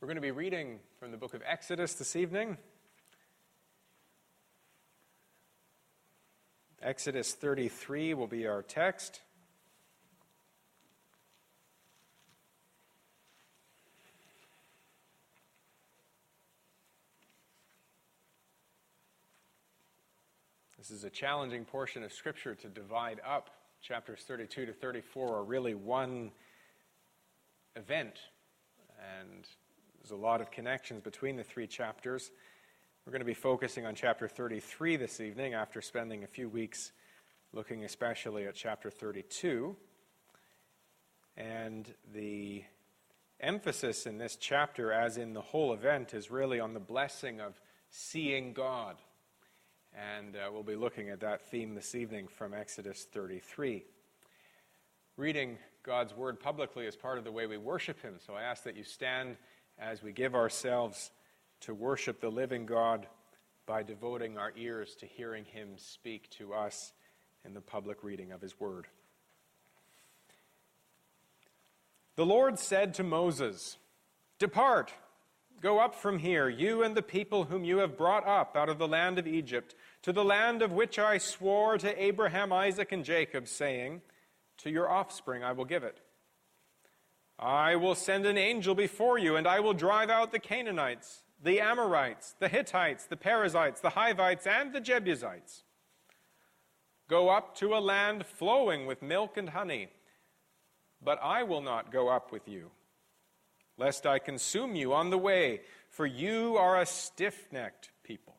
We're going to be reading from the book of Exodus this evening. Exodus 33 will be our text. This is a challenging portion of Scripture to divide up. Chapters 32 to 34 are really one event, and there's a lot of connections between the three chapters. We're going to be focusing on chapter 33 this evening after spending a few weeks looking especially at chapter 32. And the emphasis in this chapter, as in the whole event, is really on the blessing of seeing God. And we'll be looking at that theme this evening from Exodus 33. Reading God's Word publicly is part of the way we worship Him, so I ask that you stand as we give ourselves to worship the living God by devoting our ears to hearing Him speak to us in the public reading of His Word. The Lord said to Moses, "Depart, go up from here, you and the people whom you have brought up out of the land of Egypt, to the land of which I swore to Abraham, Isaac, and Jacob, saying, 'To your offspring I will give it.' I will send an angel before you, and I will drive out the Canaanites, the Amorites, the Hittites, the Perizzites, the Hivites, and the Jebusites. Go up to a land flowing with milk and honey, but I will not go up with you, lest I consume you on the way, for you are a stiff-necked people."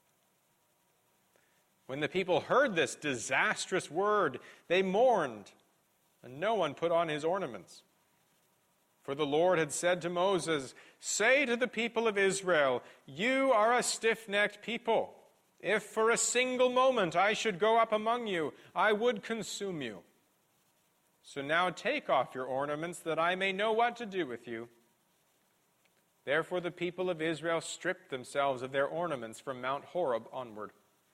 When the people heard this disastrous word, they mourned, and no one put on his ornaments. For the Lord had said to Moses, "Say to the people of Israel, you are a stiff-necked people. If for a single moment I should go up among you, I would consume you. So now take off your ornaments, that I may know what to do with you." Therefore the people of Israel stripped themselves of their ornaments from Mount Horeb onward.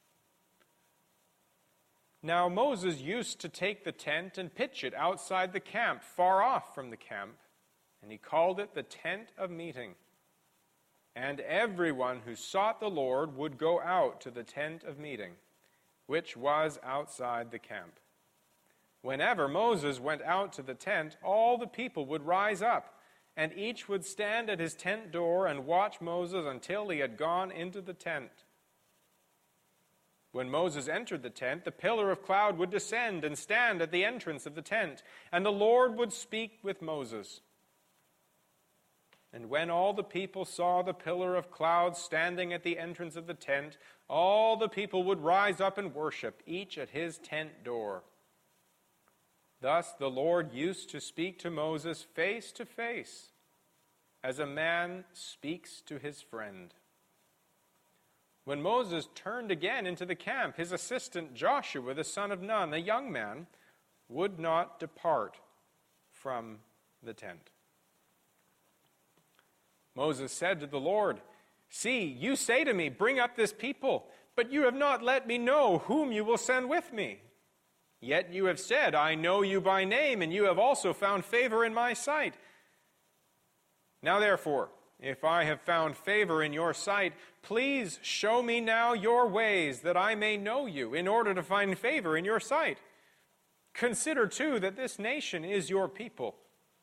Now Moses used to take the tent and pitch it outside the camp, far off from the camp, and he called it the tent of meeting. And everyone who sought the Lord would go out to the tent of meeting, which was outside the camp. Whenever Moses went out to the tent, all the people would rise up, and each would stand at his tent door and watch Moses until he had gone into the tent. When Moses entered the tent, the pillar of cloud would descend and stand at the entrance of the tent, and the Lord would speak with Moses. And when all the people saw the pillar of cloud standing at the entrance of the tent, all the people would rise up and worship, each at his tent door. Thus the Lord used to speak to Moses face to face, as a man speaks to his friend. When Moses turned again into the camp, his assistant Joshua, the son of Nun, a young man, would not depart from the tent. Moses said to the Lord, "See, you say to me, 'Bring up this people,' but you have not let me know whom you will send with me. Yet you have said, 'I know you by name,' and you have also found favor in my sight. Now therefore, if I have found favor in your sight, please show me now your ways, that I may know you, in order to find favor in your sight. Consider too that this nation is your people."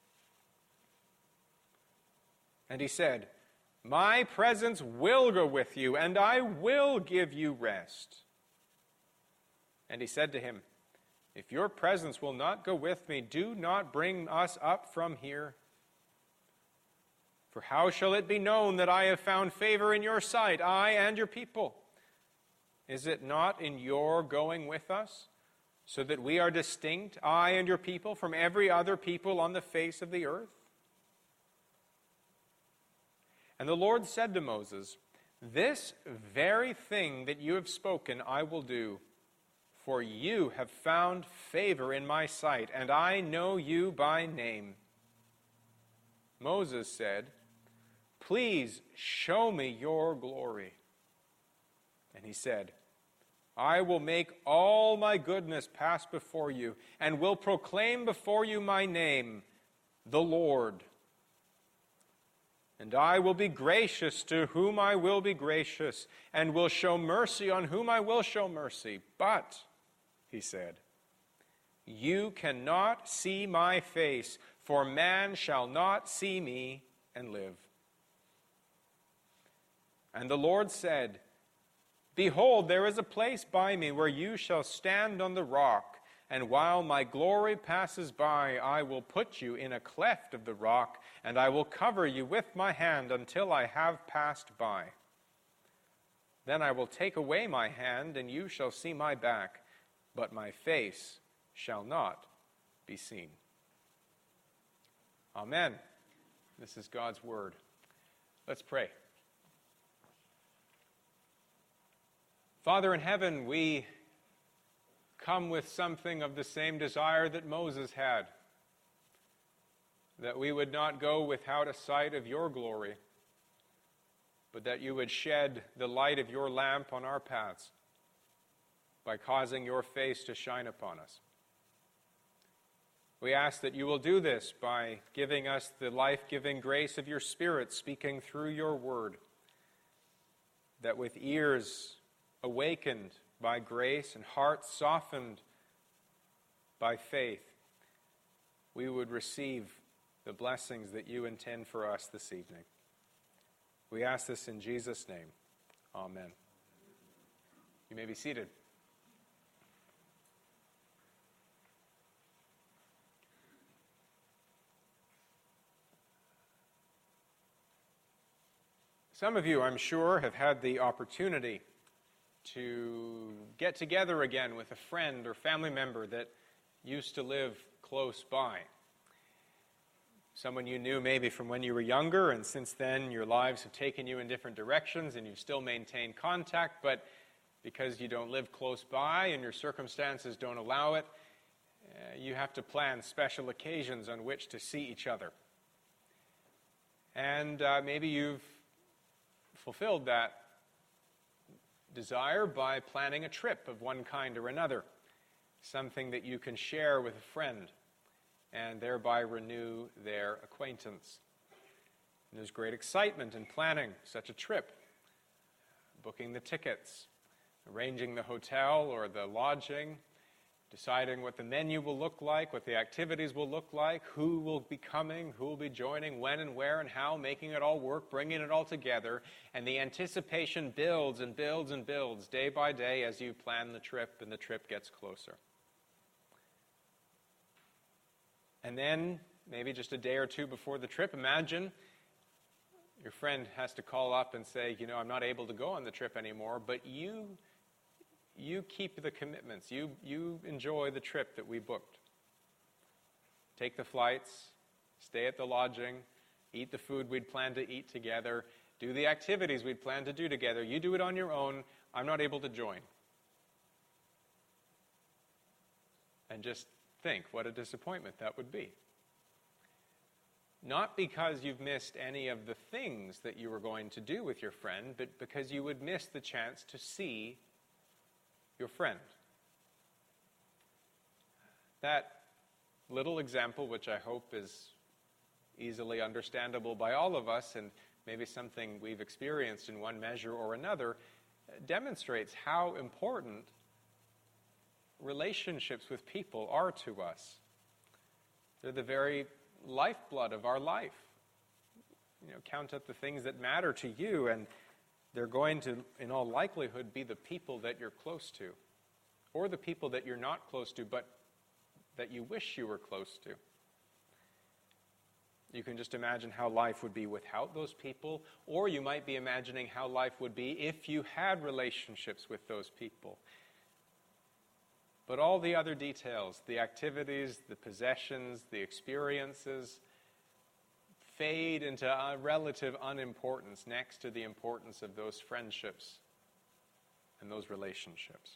And he said, "My presence will go with you, and I will give you rest." And he said to him, "If your presence will not go with me, do not bring us up from here. For how shall it be known that I have found favor in your sight, I and your people? Is it not in your going with us, so that we are distinct, I and your people, from every other people on the face of the earth?" And the Lord said to Moses, "This very thing that you have spoken I will do, for you have found favor in my sight, and I know you by name." Moses said, "Please show me your glory." And he said, "I will make all my goodness pass before you, and will proclaim before you my name, the Lord." And I will be gracious to whom I will be gracious, and will show mercy on whom I will show mercy. But, he said, you cannot see my face, for man shall not see me and live. And the Lord said, behold, there is a place by me where you shall stand on the rock, and while my glory passes by, I will put you in a cleft of the rock, and I will cover you with my hand until I have passed by. Then I will take away my hand, and you shall see my back, but my face shall not be seen. Amen. This is God's word. Let's pray. Father in heaven, we come with something of the same desire that Moses had, that we would not go without a sight of your glory, but that you would shed the light of your lamp on our paths by causing your face to shine upon us. We ask that you will do this by giving us the life-giving grace of your Spirit speaking through your word, that with ears awakened by grace and hearts softened by faith, we would receive the blessings that you intend for us this evening. We ask this in Jesus' name. Amen. You may be seated. Some of you, I'm sure, have had the opportunity to get together again with a friend or family member that used to live close by. Someone you knew maybe from when you were younger, and since then your lives have taken you in different directions and you still maintain contact, but because you don't live close by and your circumstances don't allow it, you have to plan special occasions on which to see each other. And maybe you've fulfilled that desire by planning a trip of one kind or another, something that you can share with a friend and thereby renew their acquaintance. And there's great excitement in planning such a trip, booking the tickets, arranging the hotel or the lodging, deciding what the menu will look like, what the activities will look like, who will be coming, who will be joining, when and where and how, making it all work, bringing it all together. And the anticipation builds and builds and builds day by day as you plan the trip and the trip gets closer. And then, maybe just a day or two before the trip, imagine your friend has to call up and say, I'm not able to go on the trip anymore, but you keep the commitments. You enjoy the trip that we booked. Take the flights, stay at the lodging, eat the food we'd planned to eat together, do the activities we'd planned to do together. You do it on your own. I'm not able to join. And just think what a disappointment that would be. Not because you've missed any of the things that you were going to do with your friend, but because you would miss the chance to see your friend. That little example, which I hope is easily understandable by all of us, and maybe something we've experienced in one measure or another, demonstrates how important relationships with people are to us. They're the very lifeblood of our life. Count up the things that matter to you, and they're going to, in all likelihood, be the people that you're close to, or the people that you're not close to, but that you wish you were close to. You can just imagine how life would be without those people, or you might be imagining how life would be if you had relationships with those people. But all the other details, the activities, the possessions, the experiences, fade into a relative unimportance next to the importance of those friendships and those relationships.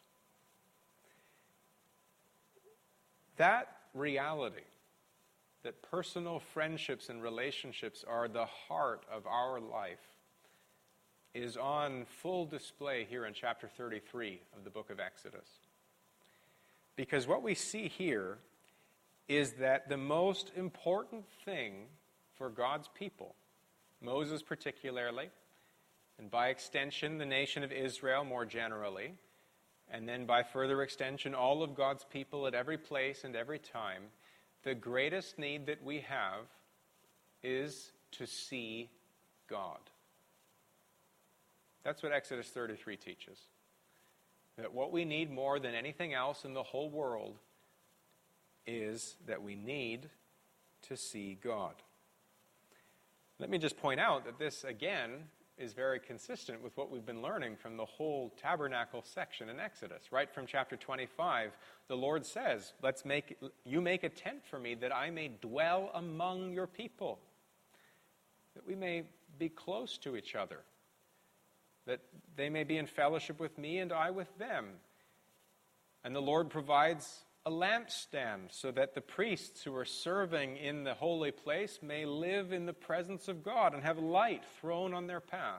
That reality, that personal friendships and relationships are the heart of our life, is on full display here in chapter 33 of the book of Exodus. Because what we see here is that the most important thing for God's people, Moses particularly, and by extension the nation of Israel more generally, and then by further extension all of God's people at every place and every time, the greatest need that we have is to see God. That's what Exodus 33 teaches. That what we need more than anything else in the whole world is that we need to see God. Let me just point out that this, again, is very consistent with what we've been learning from the whole tabernacle section in Exodus. Right from chapter 25, the Lord says, you make a tent for me that I may dwell among your people, that we may be close to each other, that they may be in fellowship with me and I with them. And the Lord provides a lampstand so that the priests who are serving in the holy place may live in the presence of God and have light thrown on their path.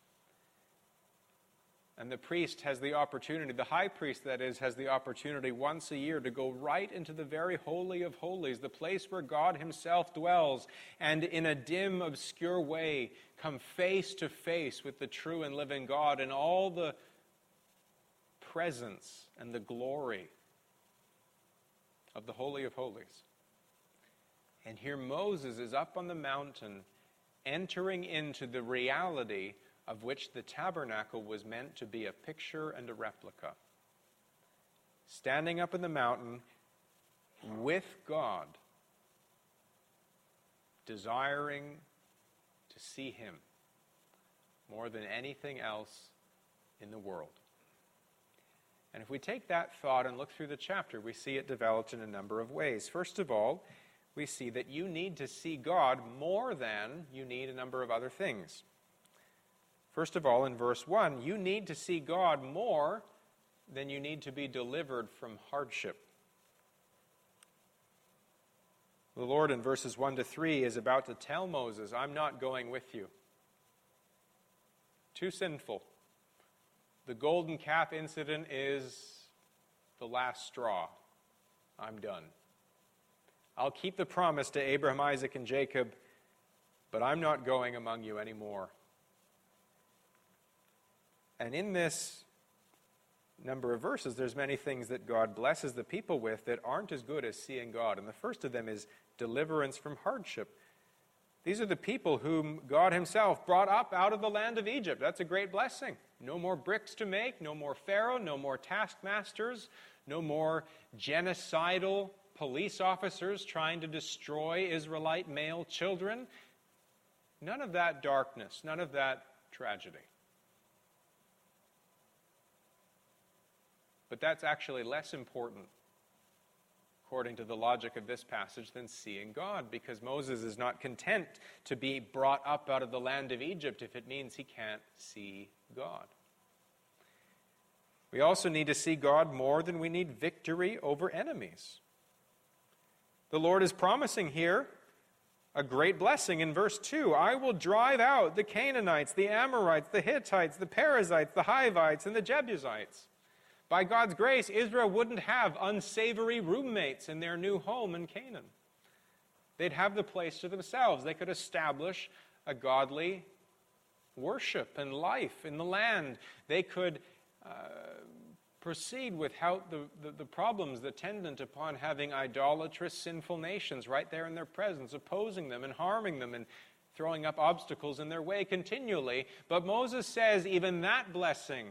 And the priest has the opportunity, the high priest that is, has the opportunity once a year to go right into the very holy of holies, the place where God himself dwells, and in a dim, obscure way come face to face with the true and living God in all the presence and the glory of the Holy of Holies. And here Moses is up on the mountain, entering into the reality of which the tabernacle was meant to be a picture and a replica. Standing up in the mountain with God, desiring to see him more than anything else in the world. And if we take that thought and look through the chapter, we see it developed in a number of ways. First of all, we see that you need to see God more than you need a number of other things. First of all, in verse 1, you need to see God more than you need to be delivered from hardship. The Lord in verses 1 to 3 is about to tell Moses, I'm not going with you. Too sinful. The golden calf incident is the last straw. I'm done. I'll keep the promise to Abraham, Isaac, and Jacob, but I'm not going among you anymore. And in this number of verses, there's many things that God blesses the people with that aren't as good as seeing God. And the first of them is deliverance from hardship. These are the people whom God himself brought up out of the land of Egypt. That's a great blessing. No more bricks to make, no more Pharaoh, no more taskmasters, no more genocidal police officers trying to destroy Israelite male children. None of that darkness, none of that tragedy. But that's actually less important, according to the logic of this passage, than seeing God, because Moses is not content to be brought up out of the land of Egypt if it means he can't see God. We also need to see God more than we need victory over enemies. The Lord is promising here a great blessing in verse 2. I will drive out the Canaanites, the Amorites, the Hittites, the Perizzites, the Hivites, and the Jebusites. By God's grace, Israel wouldn't have unsavory roommates in their new home in Canaan. They'd have the place to themselves. They could establish a godly worship and life in the land. They could proceed without the problems attendant upon having idolatrous, sinful nations right there in their presence, opposing them and harming them and throwing up obstacles in their way continually. But Moses says even that blessing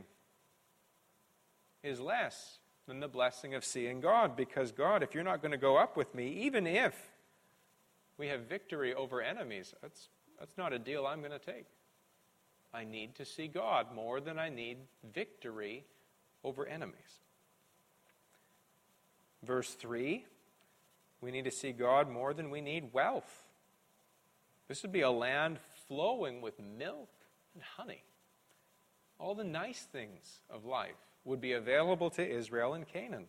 is less than the blessing of seeing God, because God, if you're not going to go up with me, even if we have victory over enemies, that's not a deal I'm going to take. I need to see God more than I need victory over enemies. Verse 3, we need to see God more than we need wealth. This would be a land flowing with milk and honey. All the nice things of life would be available to Israel and Canaan.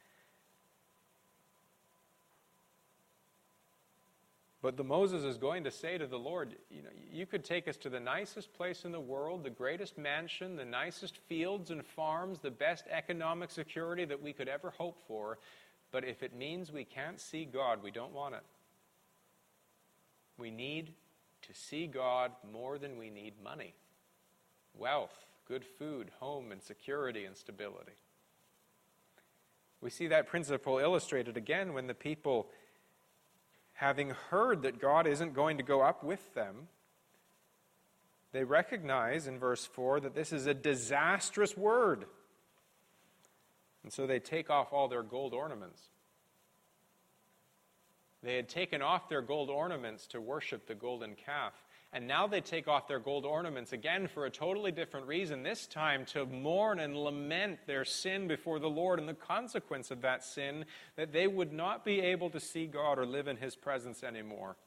But Moses is going to say to the Lord, you could take us to the nicest place in the world, the greatest mansion, the nicest fields and farms, the best economic security that we could ever hope for, but if it means we can't see God, we don't want it. We need to see God more than we need money, wealth, good food, home, and security and stability. We see that principle illustrated again when the people, having heard that God isn't going to go up with them, they recognize in verse 4 that this is a disastrous word. And so they take off all their gold ornaments. They had taken off their gold ornaments to worship the golden calf. And now they take off their gold ornaments again for a totally different reason, this time to mourn and lament their sin before the Lord and the consequence of that sin, that they would not be able to see God or live in His presence anymore.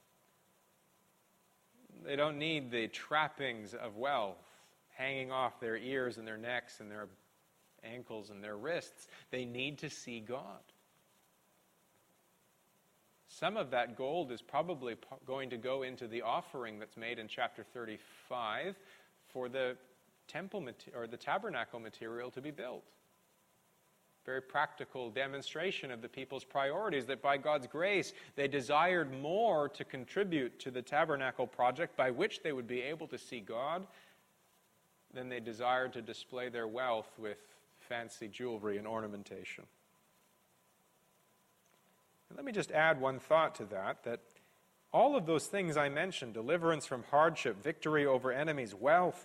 They don't need the trappings of wealth hanging off their ears and their necks and their ankles and their wrists. They need to see God. Some of that gold is probably going to go into the offering that's made in chapter 35 for the temple or the tabernacle material to be built. Very practical demonstration of the people's priorities, that by God's grace they desired more to contribute to the tabernacle project by which they would be able to see God than they desired to display their wealth with fancy jewelry and ornamentation. And let me just add one thought to that all of those things I mentioned, deliverance from hardship, victory over enemies, wealth,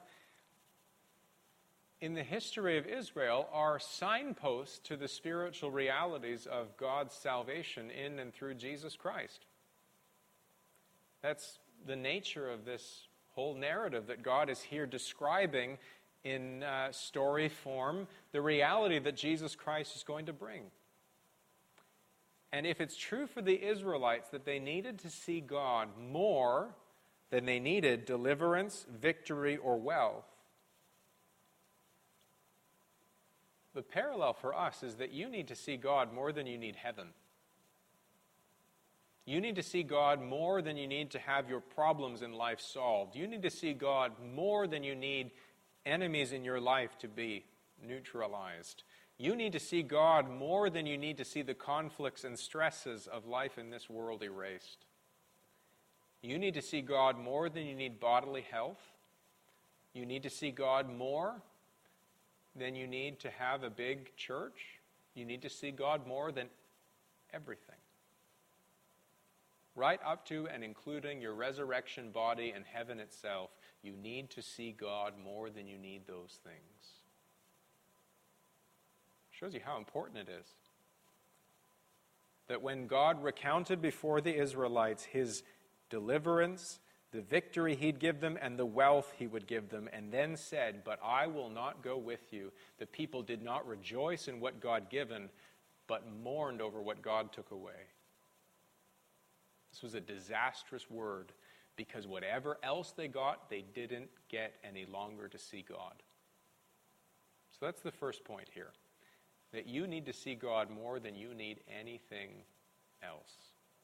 in the history of Israel are signposts to the spiritual realities of God's salvation in and through Jesus Christ. That's the nature of this whole narrative that God is here describing in story form, the reality that Jesus Christ is going to bring. And if it's true for the Israelites that they needed to see God more than they needed deliverance, victory, or wealth, the parallel for us is that you need to see God more than you need heaven. You need to see God more than you need to have your problems in life solved. You need to see God more than you need enemies in your life to be neutralized. You need to see God more than you need to see the conflicts and stresses of life in this world erased. You need to see God more than you need bodily health. You need to see God more than you need to have a big church. You need to see God more than everything. Right up to and including your resurrection body and heaven itself, you need to see God more than you need those things. Shows you how important it is. That when God recounted before the Israelites His deliverance, the victory He'd give them, and the wealth He would give them, and then said, "But I will not go with you," the people did not rejoice in what God given, but mourned over what God took away. This was a disastrous word, because whatever else they got, they didn't get any longer to see God. So that's the first point here. That you need to see God more than you need anything else.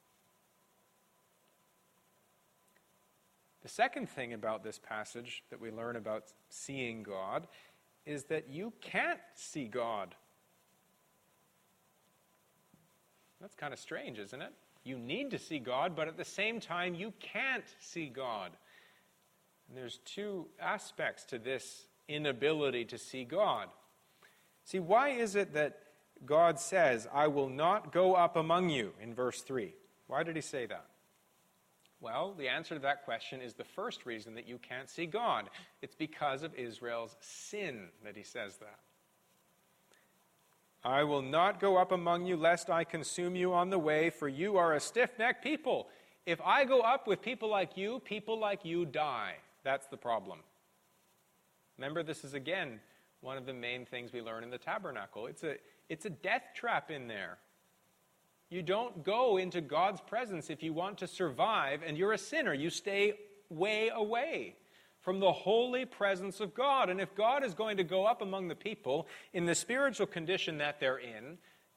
The second thing about this passage that we learn about seeing God is that you can't see God. That's kind of strange, isn't it? You need to see God, but at the same time, you can't see God. And there's two aspects to this inability to see God. See, why is it that God says, "I will not go up among you," in verse 3? Why did He say that? Well, the answer to that question is the first reason that you can't see God. It's because of Israel's sin that He says that. "I will not go up among you, lest I consume you on the way, for you are a stiff-necked people." If I go up with people like you die. That's the problem. Remember, this is, again, one of the main things we learn in the tabernacle. It's a death trap in there. You don't go into God's presence if you want to survive, and you're a sinner. You stay way away from the holy presence of God. And if God is going to go up among the people in the spiritual condition that they're in,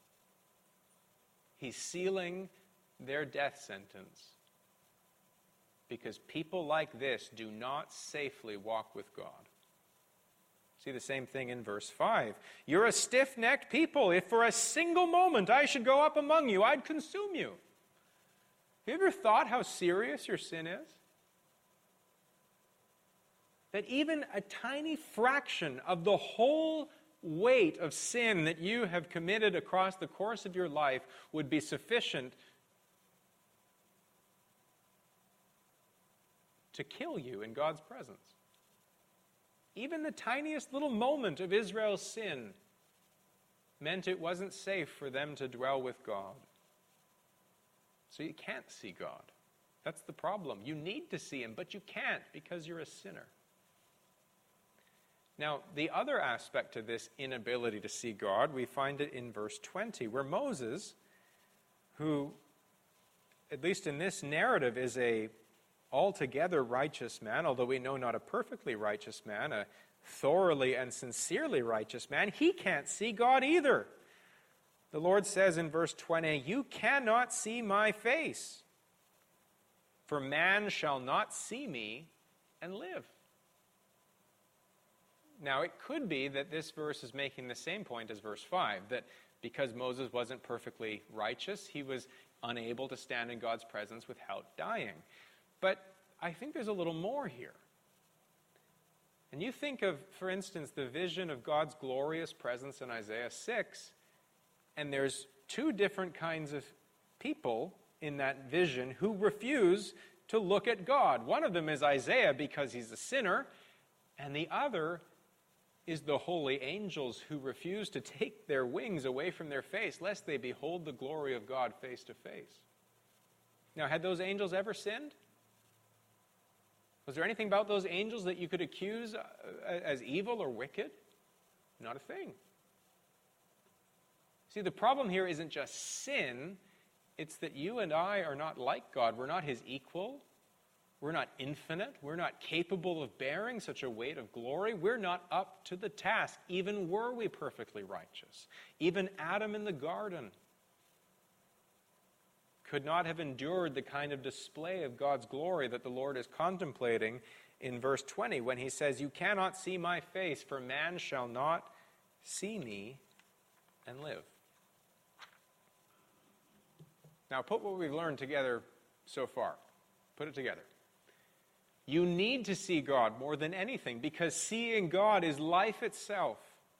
He's sealing their death sentence. Because people like this do not safely walk with God. See the same thing in verse 5. "You're a stiff-necked people. If for a single moment I should go up among you, I'd consume you." Have you ever thought how serious your sin is? that even a tiny fraction of the whole weight of sin that you have committed across the course of your life would be sufficient to kill you in God's presence. Even the tiniest little moment of Israel's sin meant it wasn't safe for them to dwell with God. So you can't see God. That's the problem. You need to see him, but you can't because you're a sinner. Now, the other aspect of this inability to see God, we find it in verse 20, where Moses, who, at least in this narrative, is a altogether righteous man, although we know not a perfectly righteous man, a thoroughly and sincerely righteous man, he can't see God either. The Lord says in verse 20, "You cannot see my face, for man shall not see me and live." Now, it could be that this verse is making the same point as verse 5, that because Moses wasn't perfectly righteous, he was unable to stand in God's presence without dying. But I think there's a little more here. And you think of, for instance, the vision of God's glorious presence in Isaiah 6, and there's two different kinds of people in that vision who refuse to look at God. One of them is Isaiah because he's a sinner, and the other is the holy angels who refuse to take their wings away from their face, lest they behold the glory of God face to face. Now, had those angels ever sinned? Was there anything about those angels that you could accuse as evil or wicked? Not a thing. See, the problem here isn't just sin, it's that you and I are not like God. We're not his equal. We're not infinite. We're not capable of bearing such a weight of glory. We're not up to the task, even were we perfectly righteous. Even Adam in the garden could not have endured the kind of display of God's glory that the Lord is contemplating in verse 20 when he says, "You cannot see my face, for man shall not see me and live." Now put what we've learned together so far. Put it together. You need to see God more than anything because seeing God is life itself.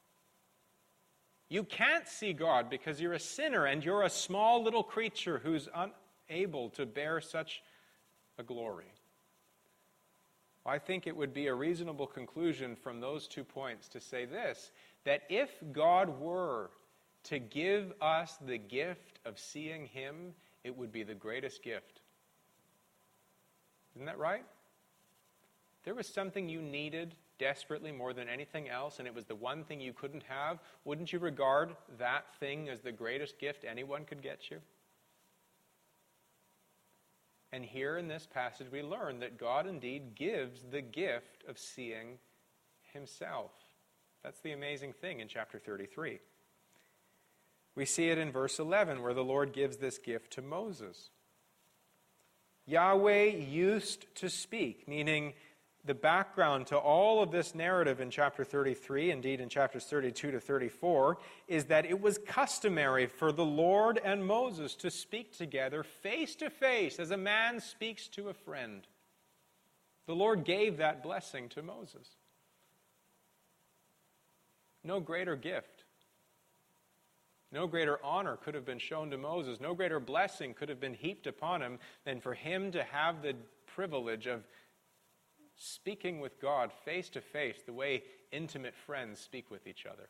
You can't see God because you're a sinner and you're a small little creature who's unable to bear such a glory. I think it would be a reasonable conclusion from those 2 points to say this, that if God were to give us the gift of seeing him, it would be the greatest gift. Isn't that right? There was something you needed desperately more than anything else, and it was the one thing you couldn't have. Wouldn't you regard that thing as the greatest gift anyone could get you? And here in this passage we learn that God indeed gives the gift of seeing himself. That's the amazing thing in chapter 33. We see it in verse 11 where the Lord gives this gift to Moses. Yahweh used to speak, meaning the background to all of this narrative in chapter 33, indeed in chapters 32 to 34, is that it was customary for the Lord and Moses to speak together face to face as a man speaks to a friend. The Lord gave that blessing to Moses. No greater gift, no greater honor could have been shown to Moses, no greater blessing could have been heaped upon him than for him to have the privilege of speaking with God face to face the way intimate friends speak with each other.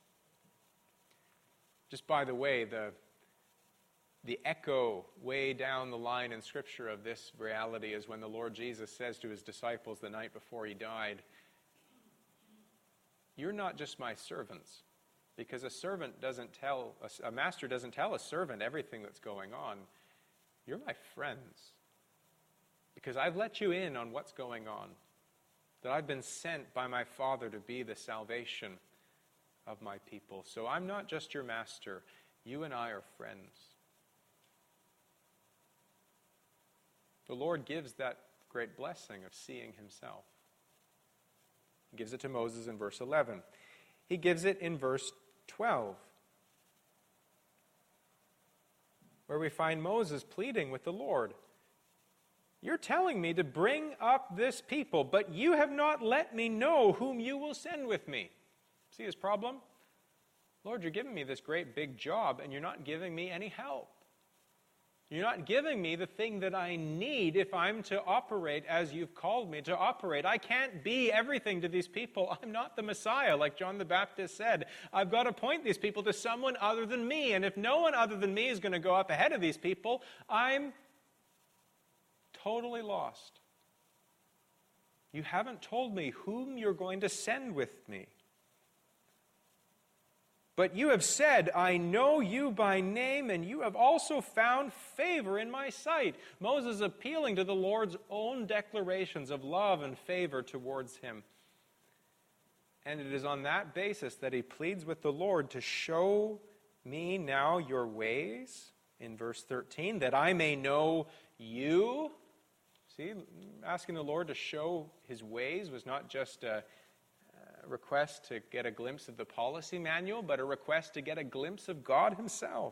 Just by the way, the echo way down the line in Scripture of this reality is when the Lord Jesus says to his disciples the night before he died, "You're not just my servants," because a master doesn't tell a servant everything that's going on. "You're my friends. Because I've let you in on what's going on, that I've been sent by my Father to be the salvation of my people. So I'm not just your master. You and I are friends." The Lord gives that great blessing of seeing himself. He gives it to Moses in verse 11. He gives it in verse 12, where we find Moses pleading with the Lord. You're telling me to bring up this people, but you have not let me know whom you will send with me. See his problem? Lord, you're giving me this great big job, and you're not giving me any help. You're not giving me the thing that I need if I'm to operate as you've called me to operate. I can't be everything to these people. I'm not the Messiah, like John the Baptist said. I've got to point these people to someone other than me. And if no one other than me is going to go up ahead of these people, I'm totally lost. You haven't told me whom you're going to send with me. But you have said, I know you by name, and you have also found favor in my sight. Moses appealing to the Lord's own declarations of love and favor towards him. And it is on that basis that he pleads with the Lord to show me now your ways, in verse 13, that I may know you. See, asking the Lord to show his ways was not just a request to get a glimpse of the policy manual, but a request to get a glimpse of God himself.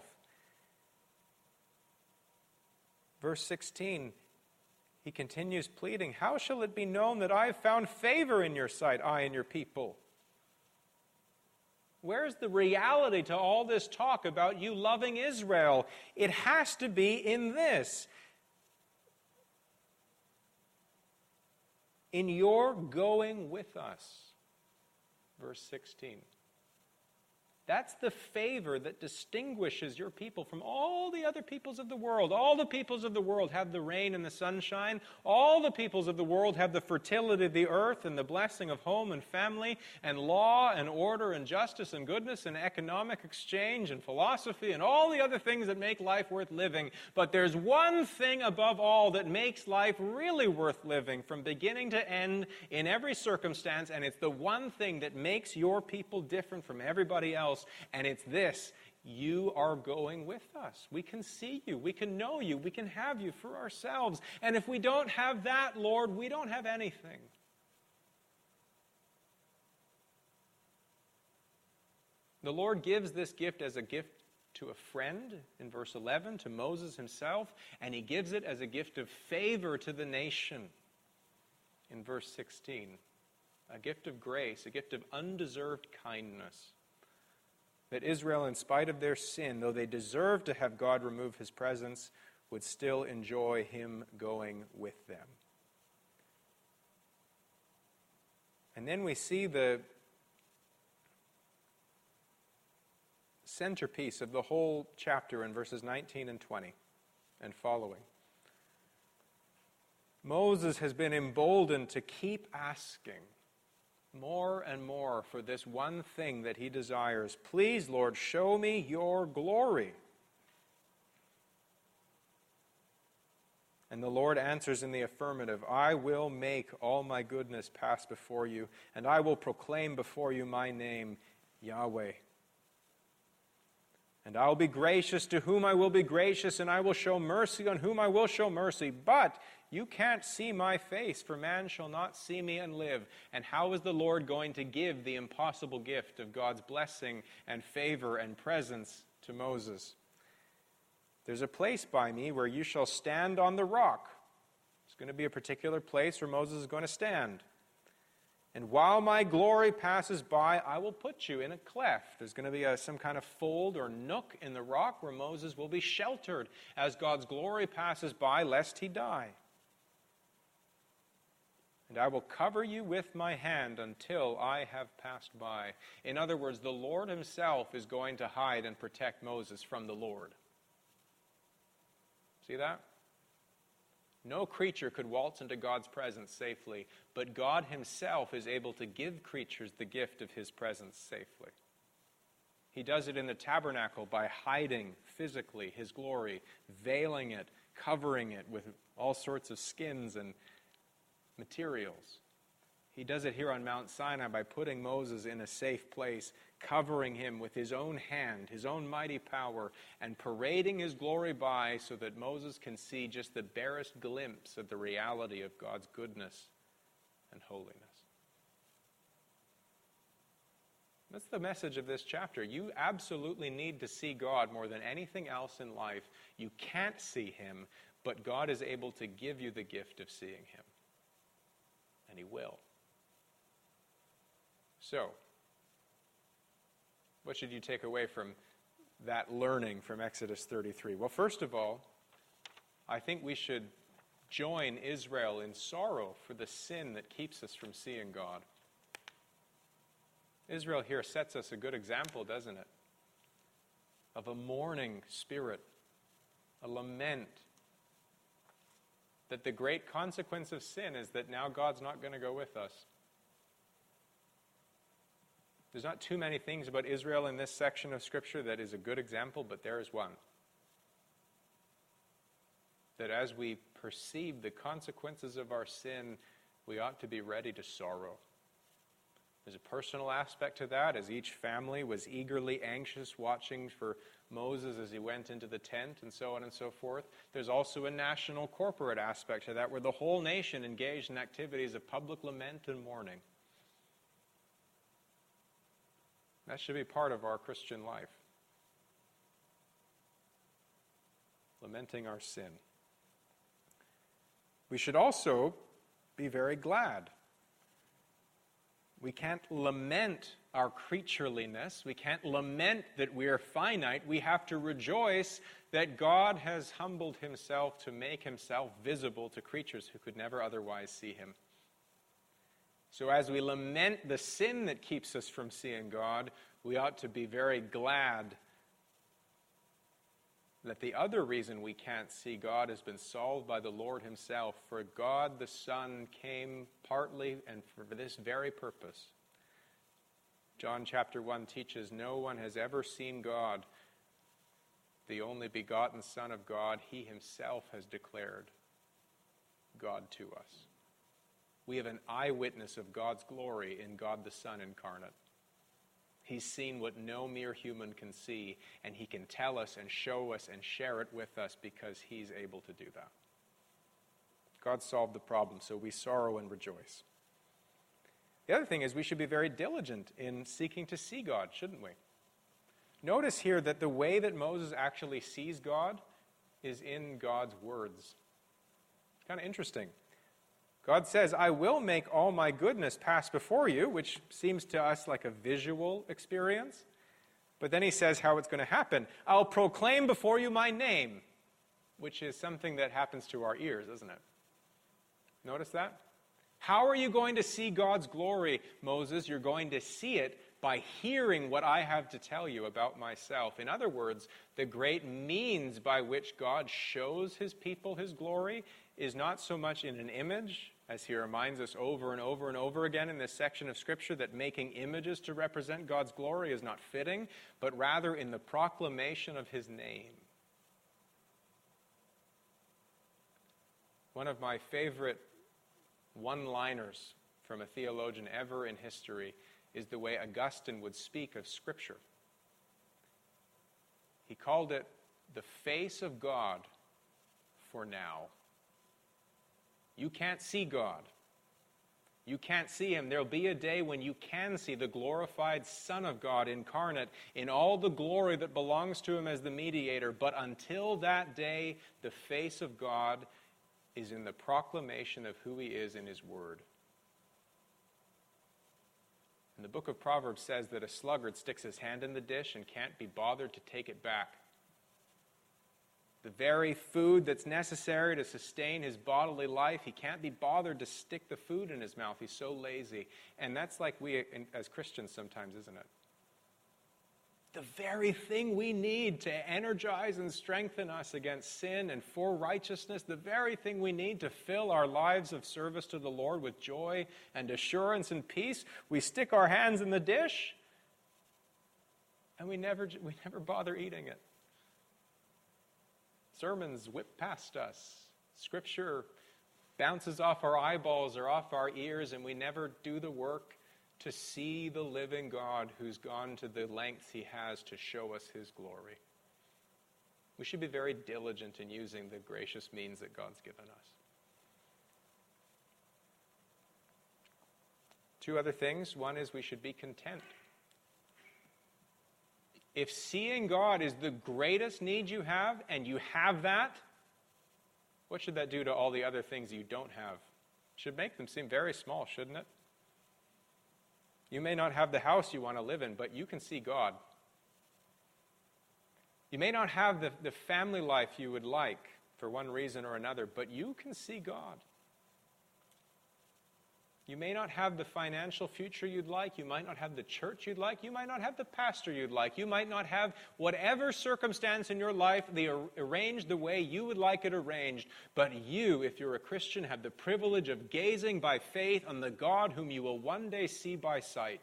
Verse 16, he continues pleading, how shall it be known that I have found favor in your sight, I and your people? Where's the reality to all this talk about you loving Israel? It has to be in this. In your going with us. Verse 16. That's the favor that distinguishes your people from all the other peoples of the world. All the peoples of the world have the rain and the sunshine. All the peoples of the world have the fertility of the earth and the blessing of home and family and law and order and justice and goodness and economic exchange and philosophy and all the other things that make life worth living. But there's one thing above all that makes life really worth living from beginning to end in every circumstance, and it's the one thing that makes your people different from everybody else. And it's this: you are going with us. We can see you, we can know you, we can have you for ourselves. And if we don't have that, Lord, we don't have anything. The Lord gives this gift as a gift to a friend in verse 11, to Moses himself, and he gives it as a gift of favor to the nation in verse 16. A gift of grace, a gift of undeserved kindness. That Israel, in spite of their sin, though they deserved to have God remove his presence, would still enjoy him going with them. And then we see the centerpiece of the whole chapter in verses 19 and 20 and following. Moses has been emboldened to keep asking more and more for this one thing that he desires. Please, Lord, show me your glory. And the Lord answers in the affirmative, I will make all my goodness pass before you, and I will proclaim before you my name, Yahweh. And I will be gracious to whom I will be gracious, and I will show mercy on whom I will show mercy. But you can't see my face, for man shall not see me and live. And how is the Lord going to give the impossible gift of God's blessing and favor and presence to Moses? There's a place by me where you shall stand on the rock. It's going to be a particular place where Moses is going to stand. And while my glory passes by, I will put you in a cleft. There's going to be some kind of fold or nook in the rock where Moses will be sheltered as God's glory passes by, lest he die. And I will cover you with my hand until I have passed by. In other words, the Lord himself is going to hide and protect Moses from the Lord. See that? No creature could waltz into God's presence safely, but God himself is able to give creatures the gift of his presence safely. He does it in the tabernacle by hiding physically his glory, veiling it, covering it with all sorts of skins and materials. He does it here on Mount Sinai by putting Moses in a safe place, covering him with his own hand, his own mighty power, and parading his glory by so that Moses can see just the barest glimpse of the reality of God's goodness and holiness. That's the message of this chapter. You absolutely need to see God more than anything else in life. You can't see him, But God is able to give you the gift of seeing him. And he will. So, what should you take away from that learning from Exodus 33? Well, first of all, I think we should join Israel in sorrow for the sin that keeps us from seeing God. Israel here sets us a good example, doesn't it? Of a mourning spirit, a lament. That the great consequence of sin is that now God's not going to go with us. There's not too many things about Israel in this section of Scripture that is a good example, but there is one. That as we perceive the consequences of our sin, we ought to be ready to sorrow. There's a personal aspect to that, as each family was eagerly anxious watching for Moses as he went into the tent and so on and so forth. There's also a national corporate aspect to that, where the whole nation engaged in activities of public lament and mourning. That should be part of our Christian life. Lamenting our sin. We should also be very glad. We can't lament our creatureliness. We can't lament that we are finite. We have to rejoice that God has humbled himself to make himself visible to creatures who could never otherwise see him. So as we lament the sin that keeps us from seeing God, we ought to be very glad that the other reason we can't see God has been solved by the Lord himself. For God the Son came partly and for this very purpose. John chapter 1 teaches, no one has ever seen God, the only begotten Son of God. He himself has declared God to us. We have an eyewitness of God's glory in God the Son incarnate. He's seen what no mere human can see, and he can tell us and show us and share it with us because he's able to do that. God solved the problem, so we sorrow and rejoice. The other thing is we should be very diligent in seeking to see God, shouldn't we? Notice here that the way that Moses actually sees God is in God's words. Kind of interesting. God says, I will make all my goodness pass before you, which seems to us like a visual experience. But then he says how it's going to happen. I'll proclaim before you my name, which is something that happens to our ears, isn't it? Notice that? How are you going to see God's glory, Moses? You're going to see it by hearing what I have to tell you about myself. In other words, the great means by which God shows his people his glory is not so much in an image, as he reminds us over and over and over again in this section of Scripture, that making images to represent God's glory is not fitting, but rather in the proclamation of his name. One of my favorite one-liners from a theologian ever in history is the way Augustine would speak of Scripture. He called it the face of God for now. You can't see God. You can't see him. There'll be a day when you can see the glorified Son of God incarnate in all the glory that belongs to him as the mediator. But until that day, the face of God is in the proclamation of who he is in his word. And the book of Proverbs says that a sluggard sticks his hand in the dish and can't be bothered to take it back. The very food that's necessary to sustain his bodily life, he can't be bothered to stick the food in his mouth. He's so lazy. And that's like we as Christians sometimes, isn't it? The very thing we need to energize and strengthen us against sin and for righteousness, the very thing we need to fill our lives of service to the Lord with joy and assurance and peace, we stick our hands in the dish and we never bother eating it. Sermons whip past us. Scripture bounces off our eyeballs or off our ears, and we never do the work to see the living God who's gone to the lengths he has to show us his glory. We should be very diligent in using the gracious means that God's given us. Two other things. One is we should be content. If seeing God is the greatest need you have, and you have that, What should that do to all the other things you don't have? Should make them seem very small, shouldn't it? You may not have the house you want to live in, but you can see God. You may not have the family life you would like for one reason or another, but you can see God. You may not have the financial future you'd like. You might not have the church you'd like. You might not have the pastor you'd like. You might not have whatever circumstance in your life arranged the way you would like it arranged. But you, if you're a Christian, have the privilege of gazing by faith on the God whom you will one day see by sight.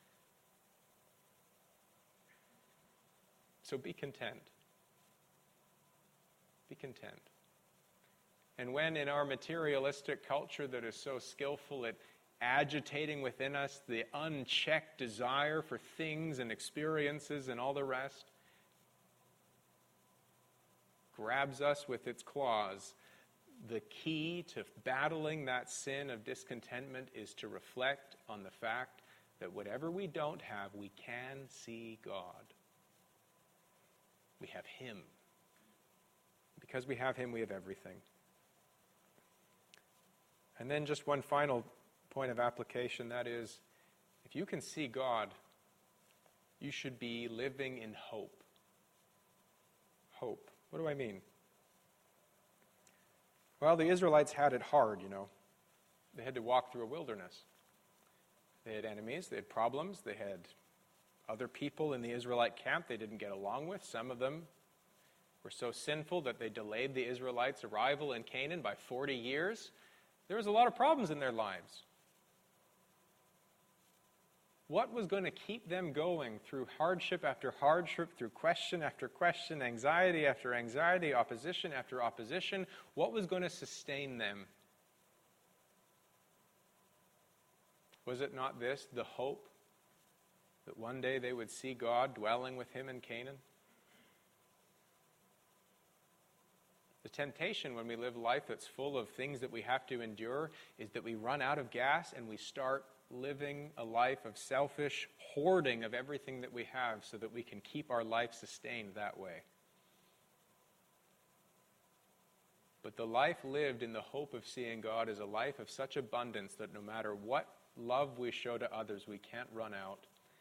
So be content. Be content. And when in our materialistic culture that is so skillful at agitating within us the unchecked desire for things and experiences and all the rest, grabs us with its claws, the key to battling that sin of discontentment is to reflect on the fact that whatever we don't have, we can see God. We have Him. Because we have Him, we have everything. And then just one final point of application, that is, if you can see God, you should be living in hope. Hope. What do I mean? Well, the Israelites had it hard, you know. They had to walk through a wilderness. They had enemies, they had problems, they had other people in the Israelite camp they didn't get along with. Some of them were so sinful that they delayed the Israelites' arrival in Canaan by 40 years. There was a lot of problems in their lives. What was going to keep them going through hardship after hardship, through question after question, anxiety after anxiety, opposition after opposition? What was going to sustain them? Was it not this, the hope that one day they would see God dwelling with Him in Canaan? The temptation when we live life that's full of things that we have to endure is that we run out of gas and we start living a life of selfish hoarding of everything that we have so that we can keep our life sustained that way. But the life lived in the hope of seeing God is a life of such abundance that no matter what love we show to others, we can't run out.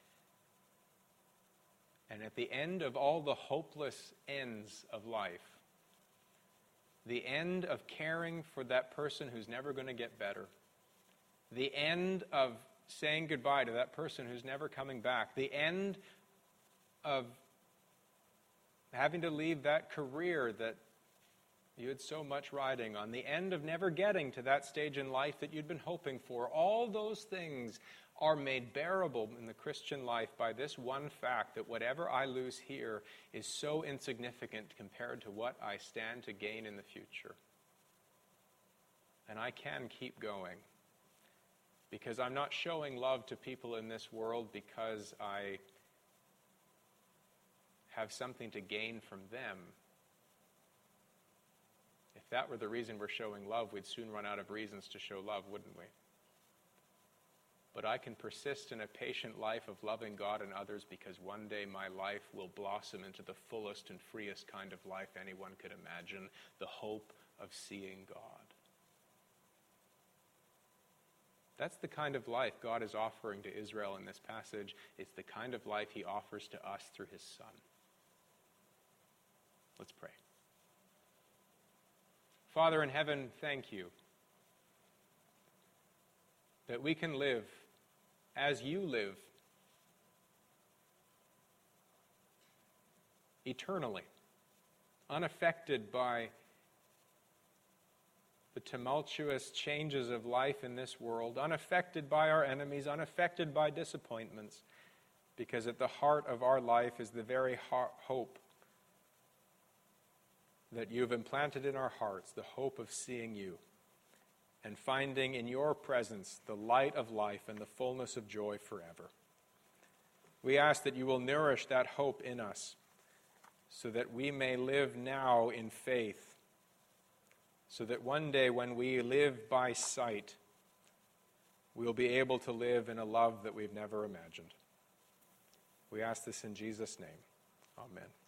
And at the end of all the hopeless ends of life, the end of caring for that person who's never going to get better, the end of saying goodbye to that person who's never coming back, the end of having to leave that career that you had so much riding on, the end of never getting to that stage in life that you'd been hoping for, all those things are made bearable in the Christian life by this one fact that whatever I lose here is so insignificant compared to what I stand to gain in the future. And I can keep going because I'm not showing love to people in this world because I have something to gain from them. If that were the reason we're showing love, we'd soon run out of reasons to show love, wouldn't we? But I can persist in a patient life of loving God and others because one day my life will blossom into the fullest and freest kind of life anyone could imagine, the hope of seeing God. That's the kind of life God is offering to Israel in this passage. It's the kind of life He offers to us through His Son. Let's pray. Father in heaven, thank You that we can live as You live, eternally, unaffected by the tumultuous changes of life in this world, unaffected by our enemies, unaffected by disappointments, because at the heart of our life is the very hope that You've implanted in our hearts, the hope of seeing You and finding in Your presence the light of life and the fullness of joy forever. We ask that You will nourish that hope in us so that we may live now in faith, so that one day when we live by sight, we'll be able to live in a love that we've never imagined. We ask this in Jesus' name. Amen.